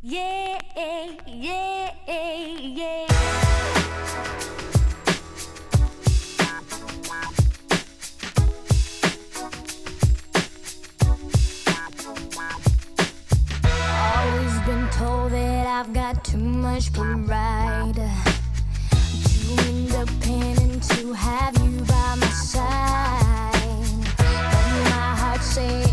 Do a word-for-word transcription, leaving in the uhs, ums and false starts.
Yeah, yeah, yeah. Always been told that I've got too much pride, too independent to have you by my side. But my heart says